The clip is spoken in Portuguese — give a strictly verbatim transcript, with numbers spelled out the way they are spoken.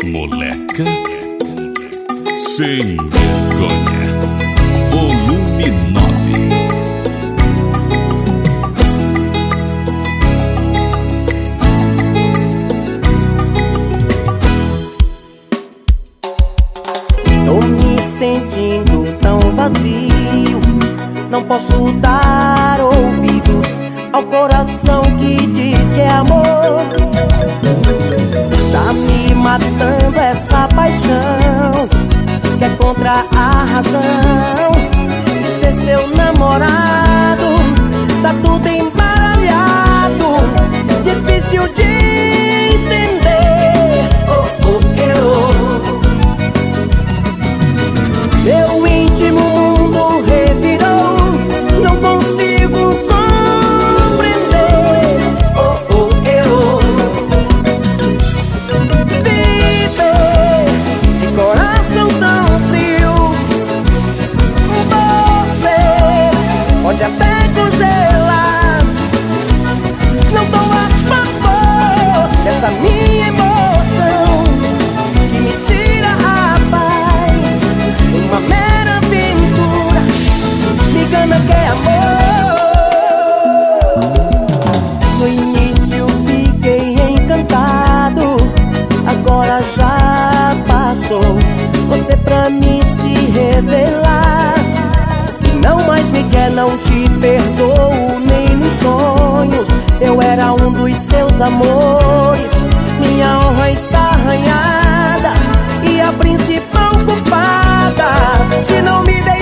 Moleca sem vergonha, volume nove. Tô me sentindo tão vazio, não posso dar ouvidos ao coração que diz que é amor. Está me matando essa paixão que é contra a razão. De ser seu namorado, tá tudo embaralhado, difícil de entender. Oh, oh, eu. Meu íntimo mundo revirou, não consigo compreender. Oh, oh, eu. Viver de coração tão frio, você pode até congelar. Não tô a favor dessa minha emoção que me tira a paz. Uma mera aventura me engana que é amor. No início fiquei encantado, agora já passou. Você pra mim se revelar, não mais me quer, não te perdoo nem nos sonhos. Eu era um dos seus amores, minha honra está arranhada e a principal culpada, se não me deixar